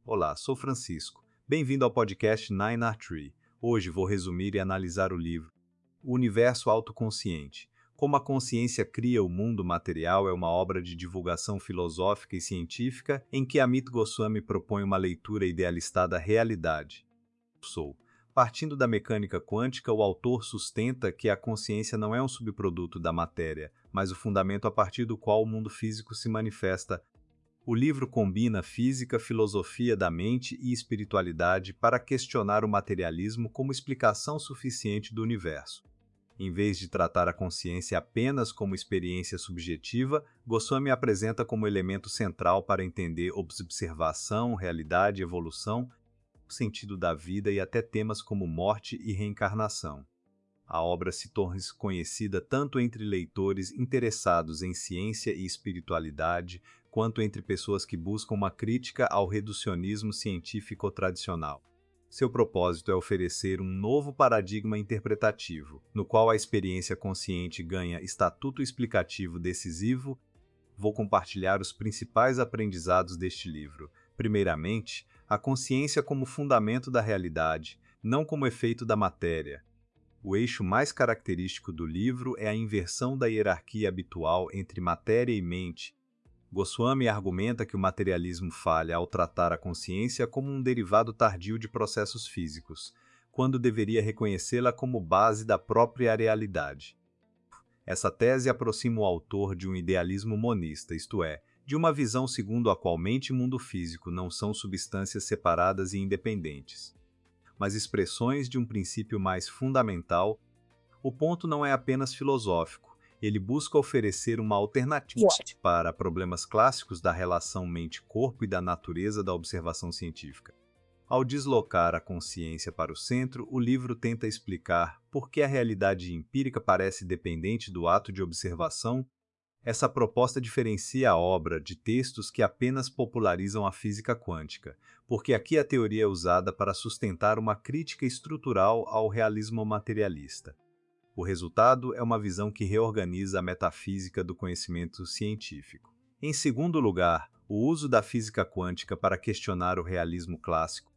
Olá, sou Francisco. Bem-vindo ao podcast Nine Art Tree. Hoje vou resumir e analisar o livro O Universo Autoconsciente. Como a consciência cria o mundo material é uma obra de divulgação filosófica e científica em que Amit Goswami propõe uma leitura idealista da realidade. Partindo da mecânica quântica, o autor sustenta que a consciência não é um subproduto da matéria, mas o fundamento a partir do qual o mundo físico se manifesta. O livro combina física, filosofia da mente e espiritualidade para questionar o materialismo como explicação suficiente do universo. Em vez de tratar a consciência apenas como experiência subjetiva, Goswami apresenta como elemento central para entender observação, realidade, evolução, o sentido da vida e até temas como morte e reencarnação. A obra se torna conhecida tanto entre leitores interessados em ciência e espiritualidade, quanto entre pessoas que buscam uma crítica ao reducionismo científico tradicional. Seu propósito é oferecer um novo paradigma interpretativo, no qual a experiência consciente ganha estatuto explicativo decisivo. Vou compartilhar os principais aprendizados deste livro. Primeiramente, a consciência como fundamento da realidade, não como efeito da matéria. O eixo mais característico do livro é a inversão da hierarquia habitual entre matéria e mente. Goswami argumenta que o materialismo falha ao tratar a consciência como um derivado tardio de processos físicos, quando deveria reconhecê-la como base da própria realidade. Essa tese aproxima o autor de um idealismo monista, isto é, de uma visão segundo a qual mente e mundo físico não são substâncias separadas e independentes, mas expressões de um princípio mais fundamental. O ponto não é apenas filosófico, ele busca oferecer uma alternativa para problemas clássicos da relação mente-corpo e da natureza da observação científica. Ao deslocar a consciência para o centro, o livro tenta explicar por que a realidade empírica parece dependente do ato de observação. Essa proposta diferencia a obra de textos que apenas popularizam a física quântica, porque aqui a teoria é usada para sustentar uma crítica estrutural ao realismo materialista. O resultado é uma visão que reorganiza a metafísica do conhecimento científico. Em segundo lugar, o uso da física quântica para questionar o realismo clássico.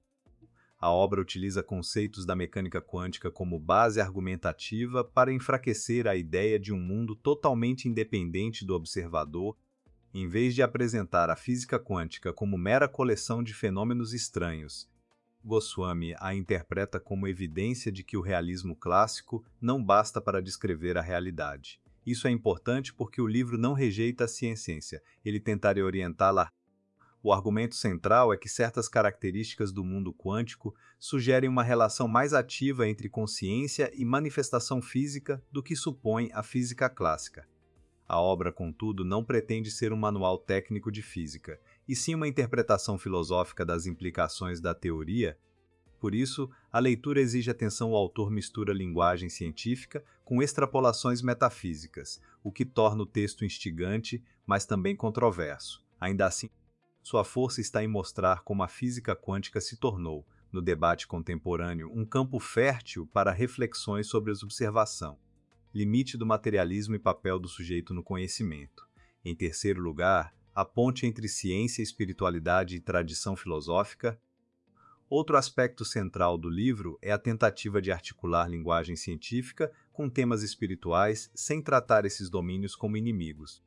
A obra utiliza conceitos da mecânica quântica como base argumentativa para enfraquecer a ideia de um mundo totalmente independente do observador. Em vez de apresentar a física quântica como mera coleção de fenômenos estranhos, Goswami a interpreta como evidência de que o realismo clássico não basta para descrever a realidade. Isso é importante porque o livro não rejeita a ciência, ele tenta orientá-la. O argumento central é que certas características do mundo quântico sugerem uma relação mais ativa entre consciência e manifestação física do que supõe a física clássica. A obra, contudo, não pretende ser um manual técnico de física, e sim uma interpretação filosófica das implicações da teoria. Por isso, a leitura exige atenção. O autor mistura linguagem científica com extrapolações metafísicas, o que torna o texto instigante, mas também controverso. Ainda assim, sua força está em mostrar como a física quântica se tornou, no debate contemporâneo, um campo fértil para reflexões sobre a observação, limite do materialismo e papel do sujeito no conhecimento. Em terceiro lugar, a ponte entre ciência, espiritualidade e tradição filosófica. Outro aspecto central do livro é a tentativa de articular linguagem científica com temas espirituais sem tratar esses domínios como inimigos.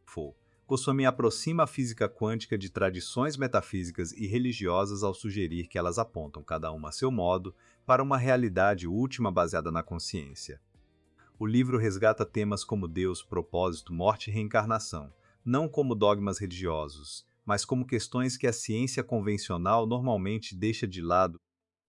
Goswami aproxima a física quântica de tradições metafísicas e religiosas ao sugerir que elas apontam, cada uma a seu modo, para uma realidade última baseada na consciência. O livro resgata temas como Deus, propósito, morte e reencarnação, não como dogmas religiosos, mas como questões que a ciência convencional normalmente deixa de lado.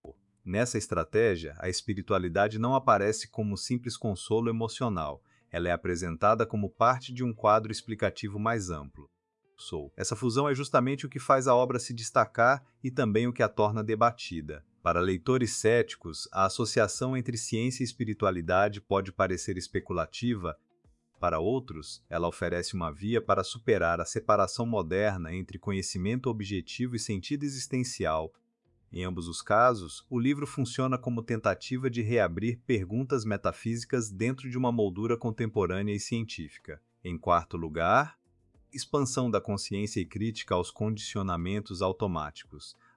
Nessa estratégia, a espiritualidade não aparece como simples consolo emocional, ela é apresentada como parte de um quadro explicativo mais amplo. Essa fusão é justamente o que faz a obra se destacar e também o que a torna debatida. Para leitores céticos, a associação entre ciência e espiritualidade pode parecer especulativa. Para outros, ela oferece uma via para superar a separação moderna entre conhecimento objetivo e sentido existencial. Em ambos os casos, o livro funciona como tentativa de reabrir perguntas metafísicas dentro de uma moldura contemporânea e científica. Em quarto lugar, expansão da consciência e crítica aos condicionamentos automáticos.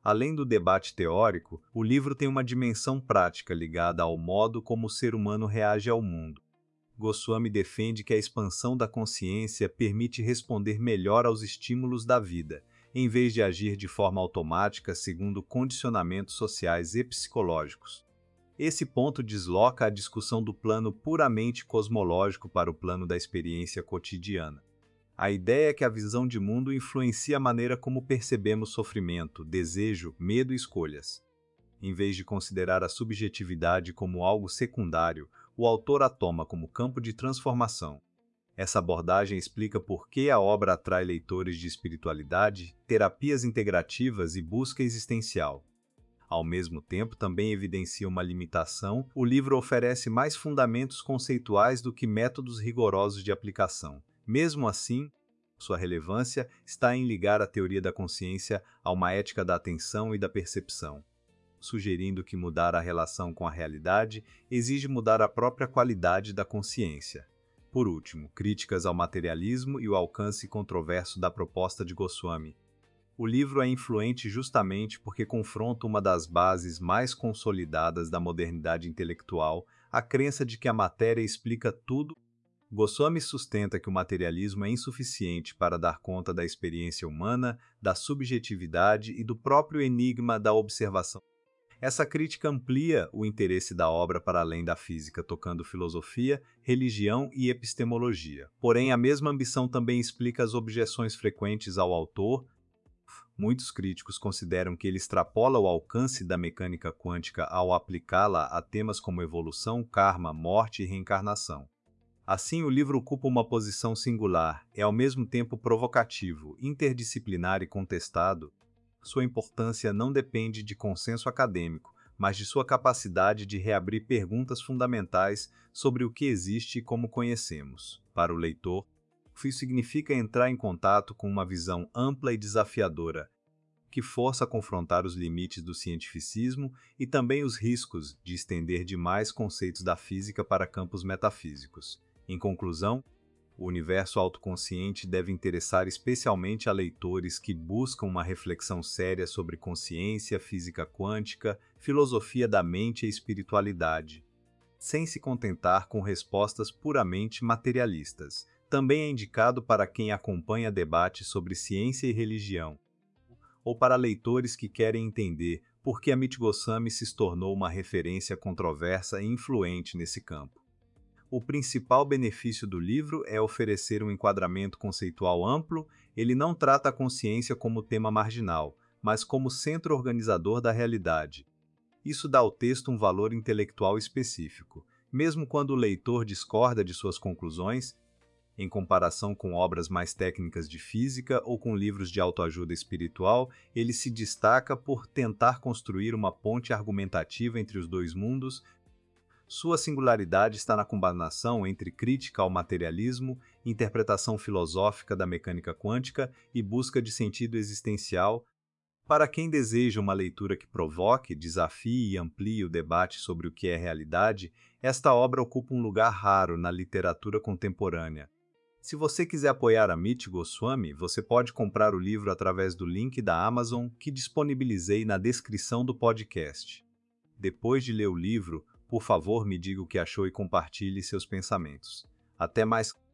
Além do debate teórico, o livro tem uma dimensão prática ligada ao modo como o ser humano reage ao mundo. Goswami defende que a expansão da consciência permite responder melhor aos estímulos da vida, em vez de agir de forma automática segundo condicionamentos sociais e psicológicos. Esse ponto desloca a discussão do plano puramente cosmológico para o plano da experiência cotidiana. A ideia é que a visão de mundo influencia a maneira como percebemos sofrimento, desejo, medo e escolhas. Em vez de considerar a subjetividade como algo secundário, o autor a toma como campo de transformação. Essa abordagem explica por que a obra atrai leitores de espiritualidade, terapias integrativas e busca existencial. Ao mesmo tempo, também evidencia uma limitação: o livro oferece mais fundamentos conceituais do que métodos rigorosos de aplicação. Mesmo assim, sua relevância está em ligar a teoria da consciência a uma ética da atenção e da percepção, sugerindo que mudar a relação com a realidade exige mudar a própria qualidade da consciência. Por último, críticas ao materialismo e o alcance controverso da proposta de Goswami. O livro é influente justamente porque confronta uma das bases mais consolidadas da modernidade intelectual, a crença de que a matéria explica tudo. Goswami sustenta que o materialismo é insuficiente para dar conta da experiência humana, da subjetividade e do próprio enigma da observação. Essa crítica amplia o interesse da obra para além da física, tocando filosofia, religião e epistemologia. Porém, a mesma ambição também explica as objeções frequentes ao autor. Muitos críticos consideram que ele extrapola o alcance da mecânica quântica ao aplicá-la a temas como evolução, karma, morte e reencarnação. Assim, o livro ocupa uma posição singular, é ao mesmo tempo provocativo, interdisciplinar e contestado. Sua importância não depende de consenso acadêmico, mas de sua capacidade de reabrir perguntas fundamentais sobre o que existe e como conhecemos. Para o leitor, isso significa entrar em contato com uma visão ampla e desafiadora, que força a confrontar os limites do cientificismo e também os riscos de estender demais conceitos da física para campos metafísicos. Em conclusão, o universo autoconsciente deve interessar especialmente a leitores que buscam uma reflexão séria sobre consciência, física quântica, filosofia da mente e espiritualidade, sem se contentar com respostas puramente materialistas. Também é indicado para quem acompanha debates sobre ciência e religião, ou para leitores que querem entender por que Amit Goswami se tornou uma referência controversa e influente nesse campo. O principal benefício do livro é oferecer um enquadramento conceitual amplo. Ele não trata a consciência como tema marginal, mas como centro organizador da realidade. Isso dá ao texto um valor intelectual específico. Mesmo quando o leitor discorda de suas conclusões, em comparação com obras mais técnicas de física ou com livros de autoajuda espiritual, ele se destaca por tentar construir uma ponte argumentativa entre os dois mundos. Sua singularidade está na combinação entre crítica ao materialismo, interpretação filosófica da mecânica quântica e busca de sentido existencial. Para quem deseja uma leitura que provoque, desafie e amplie o debate sobre o que é realidade, esta obra ocupa um lugar raro na literatura contemporânea. Se você quiser apoiar Amit Goswami, você pode comprar o livro através do link da Amazon que disponibilizei na descrição do podcast. Depois de ler o livro, por favor, me diga o que achou e compartilhe seus pensamentos. Até mais!